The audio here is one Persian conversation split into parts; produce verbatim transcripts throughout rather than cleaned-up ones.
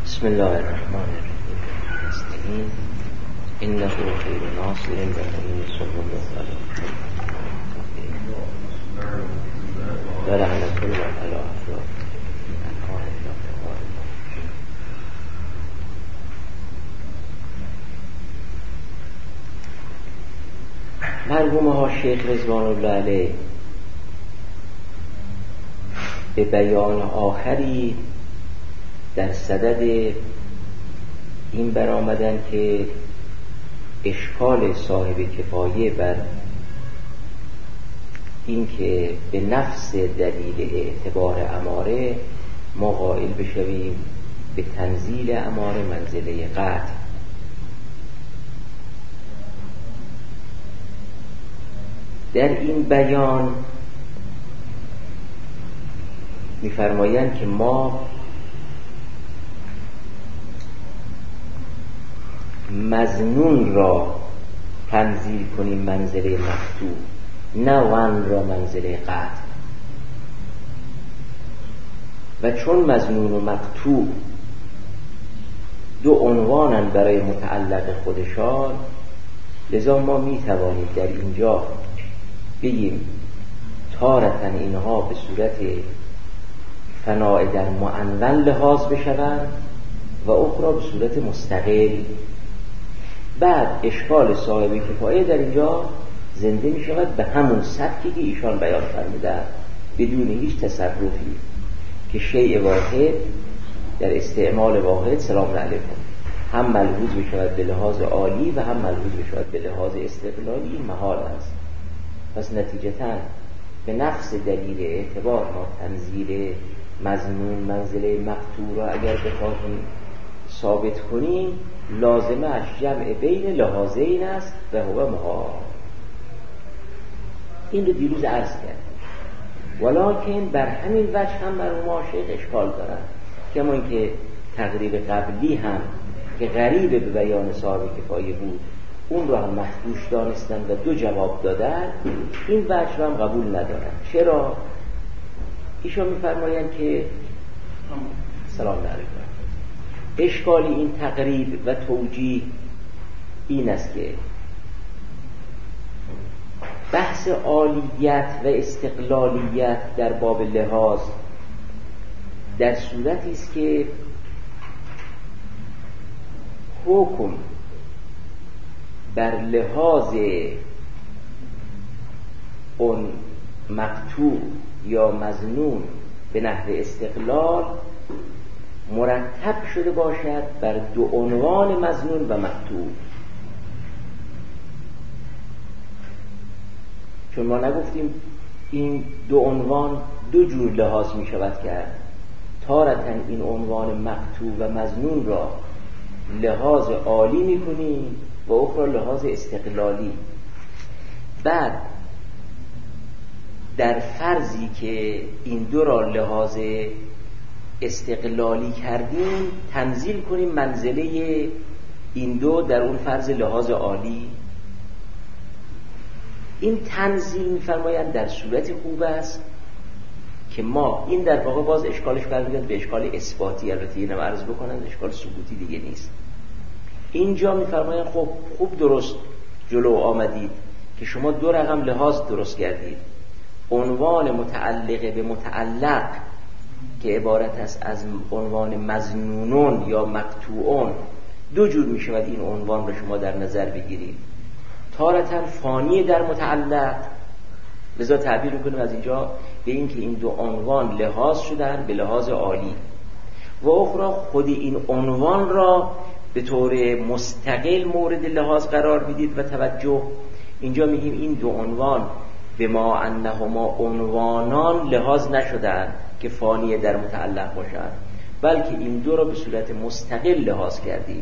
بسم الله الرحمن الرحیم. نستعین انه خیر ناصر و معین صلی الله علیه و لعنت الله علی افراد. مرحوم ها شیخ رضوان الله علیه به بیان آخری در صدد این برآمدن که اشکال صاحب کفایه بر این که به نفس دلیل اعتبار اماره ما قائل بشویم به تنزیل اماره منزله قطع. در این بیان می‌فرمایند که ما مظنون را تنزیل کنیم منزله مقطوع، نه ون را منزله قطع. و چون مظنون و مقطوع دو عنوانن برای متعلق خودشان، لذا ما میتوانیم در اینجا بگیم تارتن اینها به صورت فناء در معنون لحاظ بشوند و اخرى به صورت مستقل. بعد اشکال صاحب کفایه در اینجا زنده می شود به همون سبکی که ایشان بیان فرمودند، بدون هیچ تصرفی، که شیء واحد در استعمال واحد سلام علیکم هم ملحوظ می شود به لحاظ عالی و هم ملحوظ می شود به لحاظ استقلالی. این محال است. پس نتیجتاً به نفس دلیل اعتبار ما تنزیل مظنون منزله مقطوع را اگر بخواهیم ثابت کنیم، لازمش جمع بین لحاظین است و هو محال. این رو دیروز عرض کردیم. ولکن بر همین وجه هم مرحوم شیخ اشکال دارن، کما اینکه تقریر قبلی هم که غریب به بیان صاحب کفایه بود اون رو هم مخدوش دانستن و دو جواب دادن، این وجه رو هم قبول ندارن. چرا؟ ایشان میفرمایند که سلام علیکم، اشکال این تقریب و توجیه این است که بحث عالیت و استقلالیت در باب لحاظ در صورتی است که حکم بر لحاظ اون مقطوع یا مظنون به نحو استقلال مرتب شده باشد بر دو عنوان مظنون و مقطوع. چون ما نگفتیم این دو عنوان دو جور لحاظ می شود کرد. تارتاً این عنوان مقطوع و مظنون را لحاظ عالی می کنیم و اخرى لحاظ استقلالی. بعد در فرضی که این دو را لحاظ استقلالی کردیم تنزیل کنیم منزله این دو در اون فرض لحاظ عالی. این تنزیل می‌فرمایند در صورت خوب است که ما این در واقع باز اشکالش برمیگرده به اشکال اثباتی. البته اینم عرض بکنند اشکال ثبوتی دیگه نیست. اینجا می‌فرمایند خب خوب درست جلو آمدید که شما دو رقم لحاظ درست کردید. عنوان متعلق به متعلق که عبارت است از عنوان مظنونون یا مقطوعون، دو جور می شود این عنوان را شما در نظر بگیرید. تارتاً فانی در متعلق، لذا تعبیر میکنیم از اینجا به این که این دو عنوان لحاظ شدن به لحاظ عالی، و اخرى خود این عنوان را به طور مستقل مورد لحاظ قرار بدید. و توجه، اینجا میگیم این دو عنوان به ما انهما عنوانان لحاظ نشدن که فانی در متعلق باشند، بلکه این دو را به صورت مستقل لحاظ کردیم.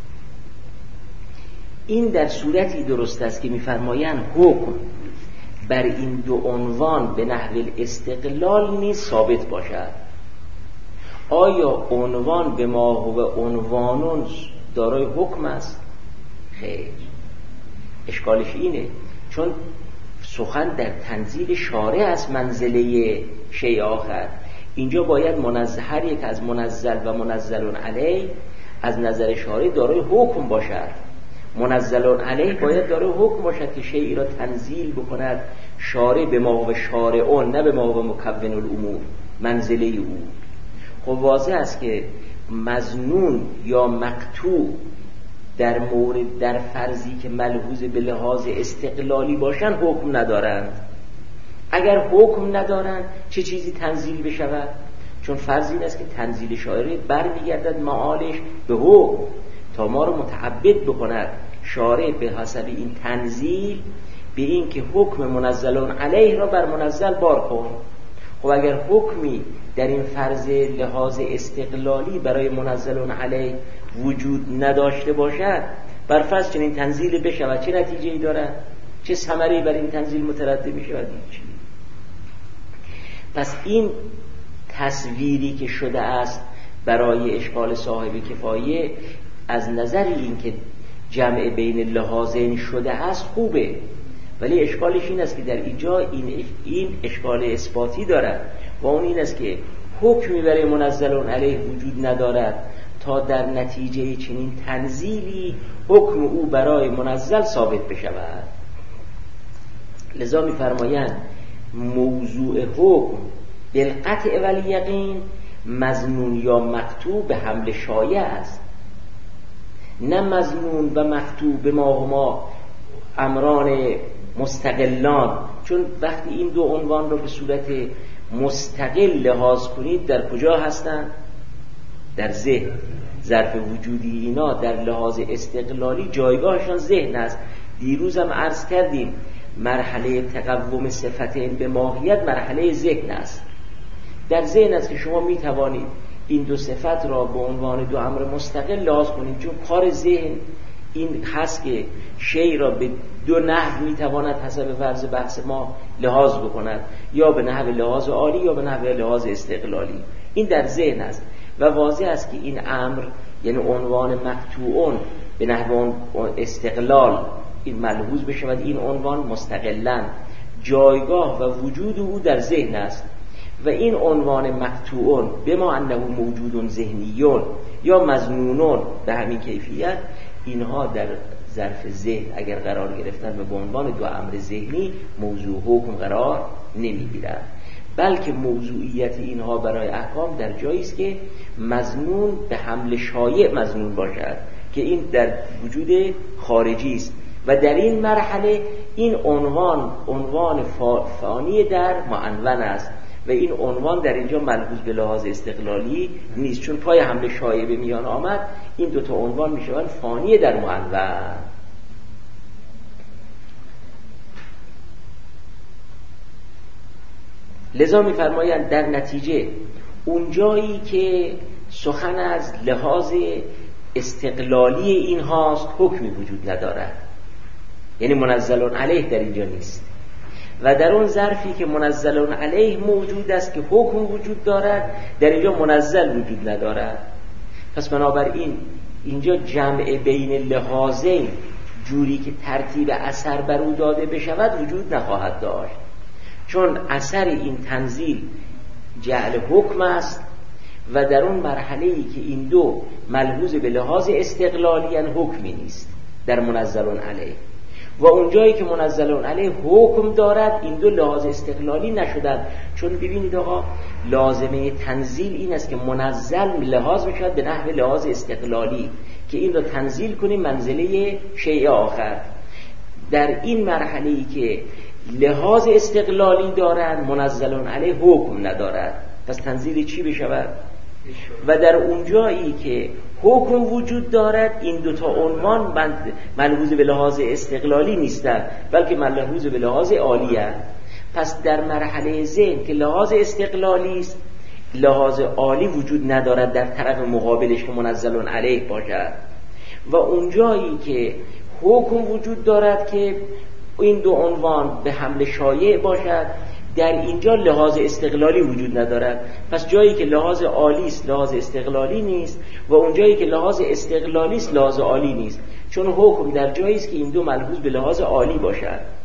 این در صورتی درست است که می‌فرمایند حکم بر این دو عنوان به نحو استقلال نیز ثابت باشد. آیا عنوان به ما هو عنوانون دارای حکم است؟ خیر. اشکالش اینه چون سخن در تنزیل شارع از منزله شیء آخر. اینجا باید منزل، هر یک از منزل و منزل علیه از نظر شارع دارای حکم باشد. منزل علیه باید دارای حکم باشد که شیئی را تنزیل بکند شارع به ما و شارعون، نه به ما و مکون الامور، منزله او. خب واضح است که مظنون یا مقطوع در مورد در فرضی که ملحوظ به لحاظ استقلالی باشن حکم ندارند. اگر حکم ندارند چه چیزی تنزیل بشود؟ چون فرض این است که تنزیل شارع برمیگردد معالش به حکم تا ما رو متعبد بکند شارع به حسب این تنزیل به این که حکم منزلون علیه را بر منزل بار کن. خب اگر حکمی در این فرض لحاظ استقلالی برای منزلون علیه وجود نداشته باشد، بر فرض چنین تنزیل بشود، چه نتیجه‌ای دارد؟ چه ثمره‌ای بر این تنزیل مترتب می‌شود؟ هیچ. پس این تصویری که شده است برای اشکال صاحب کفایه از نظر این که جمع بین لحاظین شده است خوبه، ولی اشکالش این است که در اینجا این این اشکال اثباتی دارد و اون این است که حکمی برای منزلون علیه وجود ندارد تا در نتیجه چنین تنزیلی حکم او برای منزل ثابت بشود. لذا می‌فرمایند موضوع حکم بالقطع والیقین مظنون یا مقطوع به حمل شایع است، نه مظنون و مقطوع به ما و ما امران مستقلان. چون وقتی این دو عنوان رو به صورت مستقل لحاظ کنید در کجا هستند؟ در ذهن. ظرف وجودی اینا در لحاظ استقلالی جایگاهشان ذهن است. دیروز هم عرض کردیم مرحله تقوم صفتین به ماهیت مرحله ذهن است. در ذهن است که شما می توانید این دو صفت را به عنوان دو امر مستقل لحاظ کنید، چون کار ذهن این هست که شی را به دو نحو می تواند حسب فرض بحث ما لحاظ بکند، یا به نحو لحاظ عالی یا به نحو لحاظ استقلالی. این در ذهن است و واضح است که این امر یعنی عنوان مقطوعون به نحو استقلال این ملحوظ بشود این عنوان مستقلاً جایگاه و وجود او در ذهن است و این عنوان مقطوعون بما انه موجود ذهنیون یا مظنونون به همین کیفیت، اینها در ظرف ذهن اگر قرار گرفتن و به عنوان دو امر ذهنی موضوع حکم قرار نمیگیرند، بلکه موضوعیت اینها برای احکام در جایی است که مظنون به حمل شایع مظنون باشد که این در وجود خارجی است و در این مرحله این عنوان عنوان فانی در معنون است و این عنوان در اینجا ملحوظ به لحاظ استقلالی نیست، چون پای حمل شایع به میان آمد این دوتا عنوان میشوند فانی در معنون. لذا میفرمایند در نتیجه اون جایی که سخن از لحاظ استقلالی این هاست حکمی وجود ندارد، یعنی منزلون علیه در اینجا نیست، و در اون ظرفی که منزلون علیه موجود است که حکم وجود دارد در اینجا منزل وجود ندارد. پس بنابراین اینجا جمع بین لحاظین جوری که ترتیب اثر بر او داده بشود وجود نخواهد داشت، چون اثر این تنزیل جعل حکم است و در اون مرحله‌ای که این دو ملحوظ به لحاظ استقلالی ان حکمی نیست در منزلون علیه، و اونجایی که منزلون علیه حکم دارد این دو لحاظ استقلالی نشدن. چون ببینید آقا لازمه تنزیل این است که منزل لحاظ بشود به نحو لحاظ استقلالی که این را تنزیل کنیم منزله شیء آخر. در این مرحله‌ای که لحاظ استقلالی دارند منزلون علیه حکم ندارد، پس تنزیل چی بشود؟ و در اونجایی که حکم وجود دارد این دوتا عنوان ملحوظ به لحاظ استقلالی نیستند بلکه ملحوظ به لحاظ عالی هستند. پس در مرحله ذهن که لحاظ استقلالی است لحاظ عالی وجود ندارد در طرف مقابلش که منزلون علیه باشد، و اونجایی که حکم وجود دارد که این دو عنوان به حمل شایع باشد در اینجا لحاظ استقلالی وجود ندارد. پس جایی که لحاظ عالی است لحاظ استقلالی نیست و اون جایی که لحاظ استقلالی است لحاظ عالی نیست، چون حکم در جایی است که این دو ملحوظ به لحاظ عالی باشد.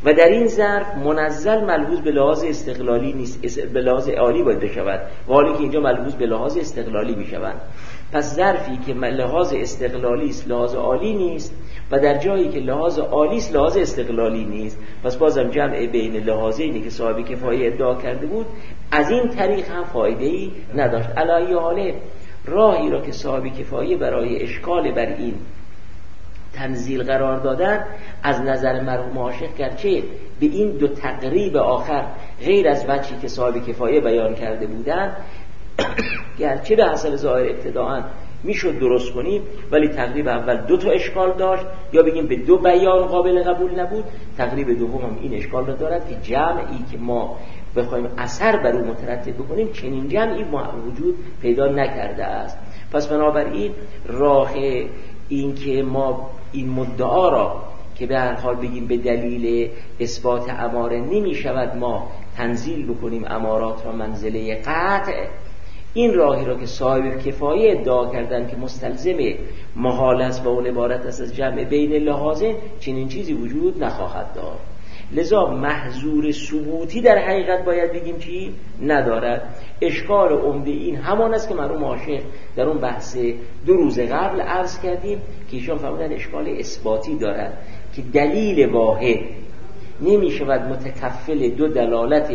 و در این ظرف منزل ملحوظ به لحاظ استقلالی نیست، به لحاظ عالی باید بشود، و حالی که اینجا ملحوظ به لحاظ استقلالی میشوند. پس ظرفی که لحاظ استقلالی است لحاظ عالی نیست، و در جایی که لحاظ عالی است لحاظ استقلالی نیست. پس بازم جمع بین لحاظینی که صاحب کفایه ادعا کرده بود از این طریق هم فایده‌ای نداشت. علی حاله راهی را که صاحب کفایه برای اشکال بر این تنزیل قرار دادن از نظر مرحوم عاشق، گرچه به این دو تقریب آخر غیر از وجهی که صاحب کفایه بیان کرده بودن گرچه به حسب ظاهر ابتداءً میشد درست کنیم، ولی تقریب اول دو تا اشکال داشت، یا بگیم به دو بیان قابل قبول نبود. تقریب دوم هم این اشکال را دارد که جمعی که ما بخوایم اثر بر اون مترتب بکنیم چنین جمعی وجود پیدا نکرده است. پس بنابراین راه این که ما این مدعا را که به هر حال بگیم به دلیل اثبات اماره نمی شود ما تنزیل بکنیم امارات را منزله قطع، این راهی را که صاحب کفایه ادعا کردن که مستلزم محال است و اون عبارت است از جمع بین لحاظین، چنین چیزی وجود نخواهد داشت. لذا محظور ثبوتی در حقیقت باید بگیم چی؟ ندارد. اشکال عمده این همان است که مرحوم عاشق در اون بحث دو روز قبل عرض کردیم که ایشان فرمودن اشکال اثباتی دارد که دلیل واحد نمی شود متکفل دو دلالت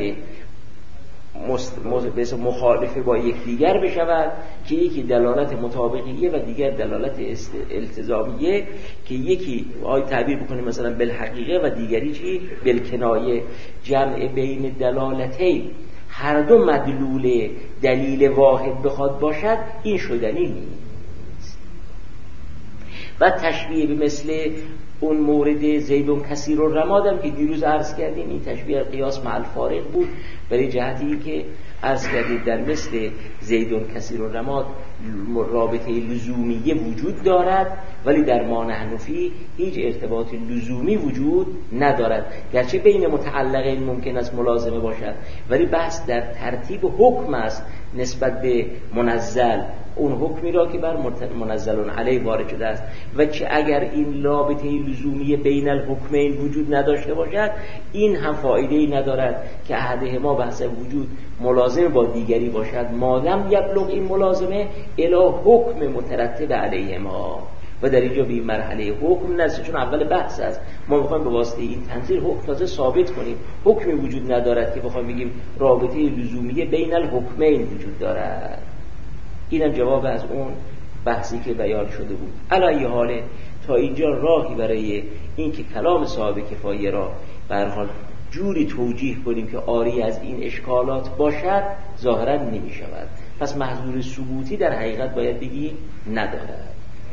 مخالفه با یکدیگر بشود، که یکی دلالت مطابقیه و دیگر دلالت التزامیه، که یکی آی تعبیر بکنیم مثلا بالحقیقه و دیگری چی؟ بالکنایه. جمع بین دلالتین هر دو مدلول دلیل واحد بخواد باشد این شدنی نیست. و تشبیه به مثل اون مورد زیدون کثیر الرمادم که دیروز عرض کردیم، این تشبیه قیاس مع الفارق بود، برای جهتی که عرض کردیم در مثل زیدون کثیر الرماد رابطه لزومیه وجود دارد، ولی در ما نحن فیه هیچ ارتباط لزومی وجود ندارد. گرچه بین متعلقین ممکن است ملازمه باشد، ولی بحث در ترتیب حکم است نسبت به منزل، اون حکمی را که بر منزلون علیه وارد شده است. و چه اگر این رابطه لزومی بین الحکمین وجود نداشته باشد، این هم فایده‌ای ندارد که احدهما بحث وجود ملازم با دیگری باشد، مادام یبلغ این ملازمه الی حکم مترتب علیهما. و در اینجا به این مرحله حکم نرسید، چون اول بحث است. ما میخوایم به واسطه این تنزیل حکم تازه ثابت کنیم. حکمی وجود ندارد که بخوایم بگیم رابطه لزومی بین الحکمین وجود دارد. اینم جواب از اون بحثی که بیان شده بود. علی حاله تا اینجا راهی برای این که کلام صاحب کفایه را به هر حال جوری توجیه کنیم که عاری از این اشکالات باشد ظاهرا نمی شود. پس محظور ثبوتی در حقیقت باید بگی ندارد.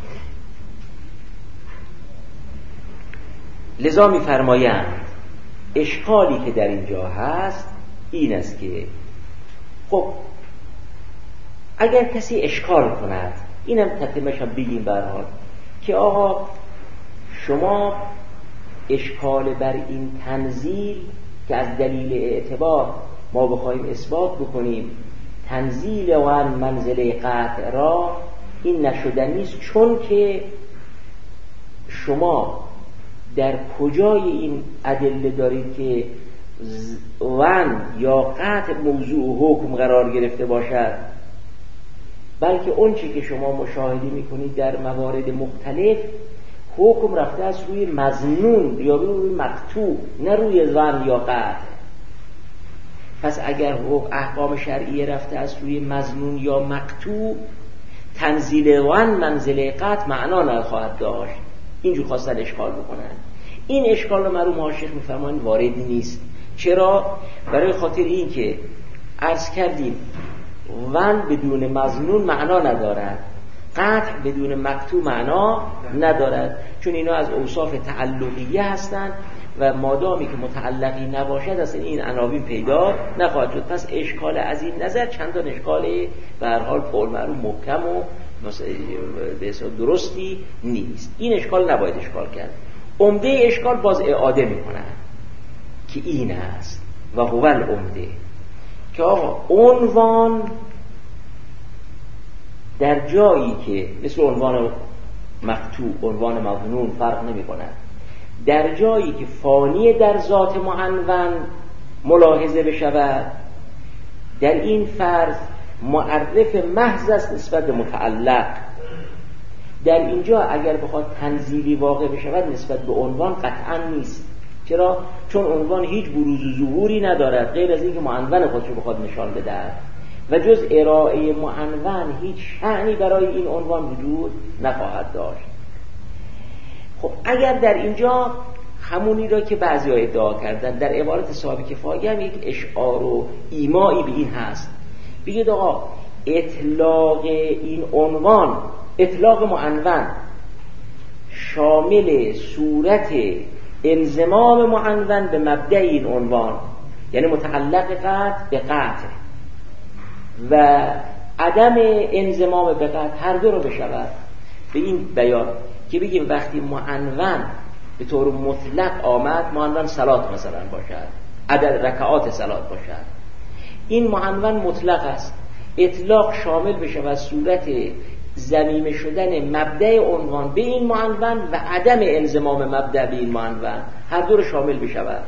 لذا می فرمایند اشکالی که در اینجا هست این است که خب اگر کسی اشکال کند، اینم تتمش هم بگیم به هر حال که آقا شما اشکال بر این تنزیل که از دلیل اعتبار ما بخوایم اثبات بکنیم تنزیل و منزله قطع را، این نشدنی است، چون که شما در کجای این ادله دارید که ون یا قطع موضوع حکم قرار گرفته باشد، بلکه اون چی که شما مشاهده میکنید در موارد مختلف حکم رفته از روی مظنون یا روی مقطوع، نه روی ون یا قطع. پس اگر احکام شرعیه رفته از روی مظنون یا مقطوع، تنزیل ون منزله قطع معنا نخواهد داشت. اینجور خواستن اشکال بکنن. این اشکال رو مرحوم عاشق میفرمایند وارد نیست. چرا؟ برای خاطر این که عرض کردیم ون بدون مظنون معنا ندارد، قطع بدون مقطوع معنا ندارد، چون اینا از اوصاف تعلقیه هستند و مادامی که متعلقی نباشد اصلا این عناوین پیدا نخواهد شد. پس اشکال از این نظر چندان اشکال به هر حال قول معروف محکم و به حساب درستی نیست. این اشکال نباید اشکال کرد. عمده اشکال باز اعاده میکنن که این است و هو العمده، که آقا عنوان در جایی که مثل عنوان مقطوع، عنوان مظنون فرق نمی کند، در جایی که فانی در ذات معنون ملاحظه بشود، در این فرض معرف محض است نسبت به متعلق. در اینجا اگر بخواد تنزیلی واقع بشود نسبت به عنوان قطعا نیست. چرا؟ چون عنوان هیچ بروز و ظهوری ندارد غیر از اینکه معنون خودش رو بخواد نشان بده و جز ارائه معنون هیچ شأنی برای این عنوان وجود نخواهد داشت. خب اگر در اینجا همونی را که بعضی‌ها ادعا کردن در عبارت صاحب کفایه هم یک اشعار و ایمایی به این هست، بگید آقا اطلاق این عنوان، اطلاق معنون شامل صورت انضمام معنون به مبدأ این عنوان، یعنی متعلق قطع به قطع و عدم انضمام به قطع هر دو رو بشود به این بیان که بگیم وقتی معنون به طور مطلق آمد، معنون صلات مثلا باشد، عدد رکعات صلات باشد، این معنون مطلق است. اطلاق شامل بشود صورت ضمیمه شدن مبدأ عنوان به این معنون و عدم انضمام مبدأ به این معنون، هر دو رو شامل بشود.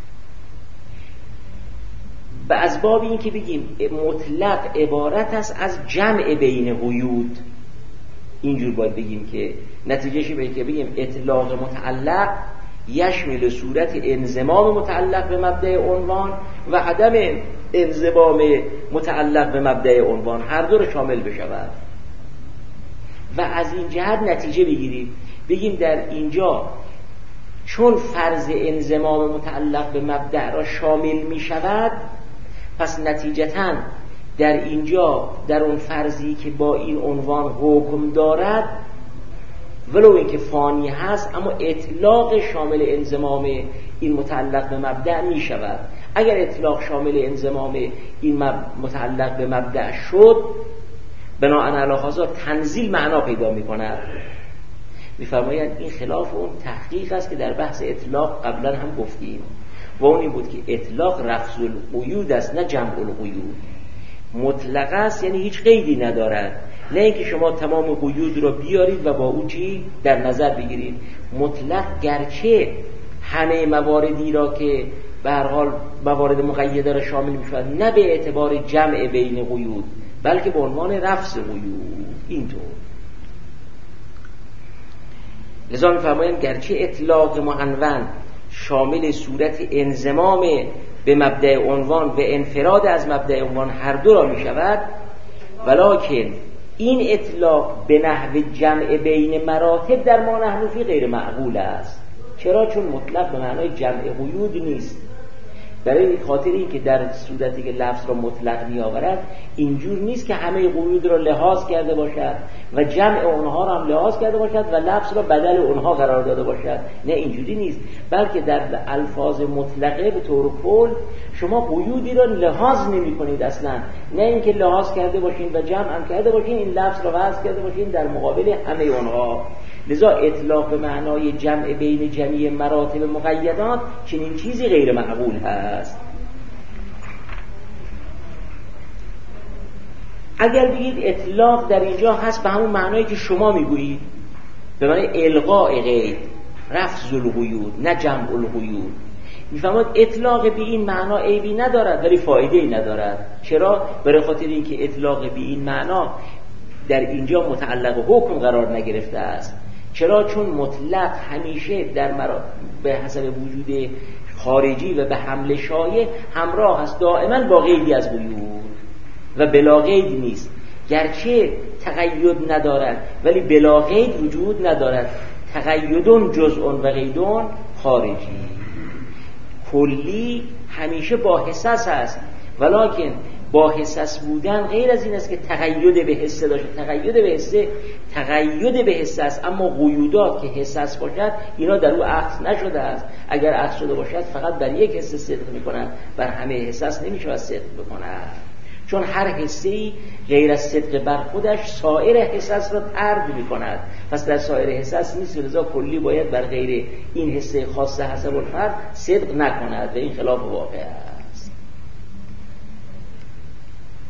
به اسباب این که بگیم مطلق عبارت است از جمع بین قیود، اینجور باید بگیم که نتیجهش به که بگیم اطلاق متعلق یشمل صورت انضمام متعلق به مبدأ عنوان و عدم انضمام متعلق به مبدأ عنوان، هر دو رو شامل بشود. و از این جهت نتیجه بگیریم بگیم در اینجا چون فرض انضمام متعلق به مبدأ را شامل می شود، پس نتیجتاً در اینجا در اون فرضی که با این عنوان حکم دارد ولو اینکه فانی هست اما اطلاق شامل انضمام این متعلق به مبدأ می شود. اگر اطلاق شامل انضمام این متعلق به مبدأ شد، بناهن علی هذا تنزیل معنا پیدا می کند. می فرمایند این خلاف اون تحقیق است که در بحث اطلاق قبلا هم گفتیم و اون این بود که اطلاق رفض القیود است نه جمع القیود. مطلق است یعنی هیچ قیدی ندارد، نه اینکه شما تمام قیود را بیارید و با او چی در نظر بگیرید. مطلق گرچه همه مواردی را که به هر حال موارد مقیده را شامل می شود، نه به اعتبار جمع بین قیود بلکه به عنوان رفض قیود. اینطور لذا می فرمایند گرچه اطلاق معنون شامل صورت انضمام به مبدأ عنوان و انفراد از مبدأ عنوان هر دو را می شود، ولکن این اطلاق به نحو جمع بین مراتب در ما نحن فی غیر معقول است. چرا؟ چون مطلق به معنای جمع قیود نیست. برای خاطر این که در صورتی که لفظ را مطلق می آورد اینجور نیست که همه قیود را لحاظ کرده باشد و جمع اونها را هم لحاظ کرده باشد و لفظ را بدل اونها قرار داده باشد، نه اینجوری نیست، بلکه در الفاظ مطلقه به طور کل شما قیودی را لحاظ نمی کنید اصلا، نه اینکه لحاظ کرده باشین و جمع هم کرده باشین این لفظ را وضع کرده باشین در مقابل همه اونها. لذا اطلاق به معنای جمع بین جمعی مراتب مقیدات چنین چیزی غیر معقول هست. اگر بگید اطلاق در اینجا هست به همون معنایی که شما میگویید، به معنای الغاء قید، رفض القیود نه جمع القیود، میفهمید اطلاق به این معنا عیبی ندارد ولی فایده‌ای ندارد. چرا؟ برای خاطر اینکه اطلاق به این معنا در اینجا متعلق حکم قرار نگرفته است. چرا؟ چون مطلق همیشه در مرا... به حسب وجود خارجی و به حمل شایع همراه است دائما با قیدی از قیود و بلا قید نیست. گرچه تقید ندارد ولی بلا قید وجود ندارد. تقیدون جزءون و قیدون خارجی. کلی همیشه با حساس است، ولکن با حساس بودن غیر از این است که تقید به حسه داشته. تقید به حسه تقید به حسه است، اما قیودات که حساس باشد اینا در او عکس نشده است. اگر عکس شده باشد فقط بر یک حسه صدق میکنند، بر همه حساس نمیشه صدق بکنند، چون هر حسه‌ای غیر از صدق بر خودش سایر حساس را طرد میکند. پس در سایر حساس نیست، لذا کلی باید بر غیر این حسه خاصه حسب الفرد صدق نکند و این خلاف واقع است.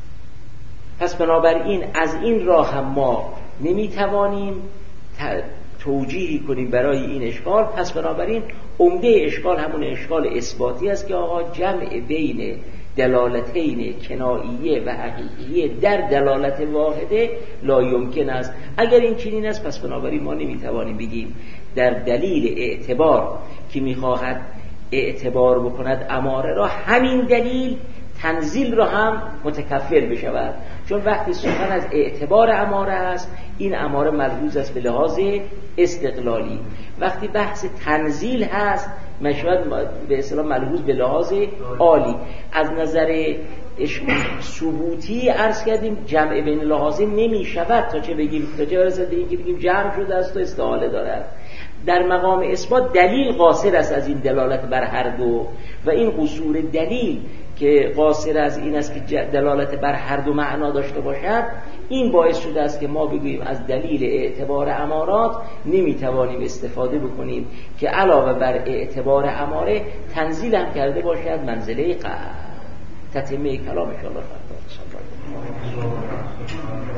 پس بنابراین از این راه هم ما نمیتوانیم توجیهی کنیم برای این اشکال، پس بنابراین عمده اشکال همون اشکال اثباتی است که آقا جمع بین دلالتین کناییه و حقیقیه در دلالت واحده لا یمکن است. اگر این چنین است پس بنابراین ما نمیتوانیم بگیم در دلیل اعتبار که میخواهد اعتبار بکند اماره را، همین دلیل تنزیل را هم متکفر بشود، چون وقتی سخن از اعتبار اماره است این اماره ملحوظ است به لحاظ استقلالی، وقتی بحث تنزیل هست مشهد به اصطلاح ملحوظ به لحاظ عالی. از نظر ثبوتی عرض کردیم جمع بین لحاظین نمی شود تا چه بگیم تا چه برسد به اینکه بگیم جمع شده است و استعاله دارد. در مقام اثبات دلیل قاصر است از این دلالت بر هر دو، و این قصور دلیل که قاصر از این است که دلالت بر هر دو معنا داشته باشد، این باعث شده است که ما بگوییم از دلیل اعتبار امارات نمیتوانیم استفاده بکنیم که علاوه بر اعتبار اماره تنزیل هم کرده باشد منزله قطع. تتمه کلام ان شاء الله.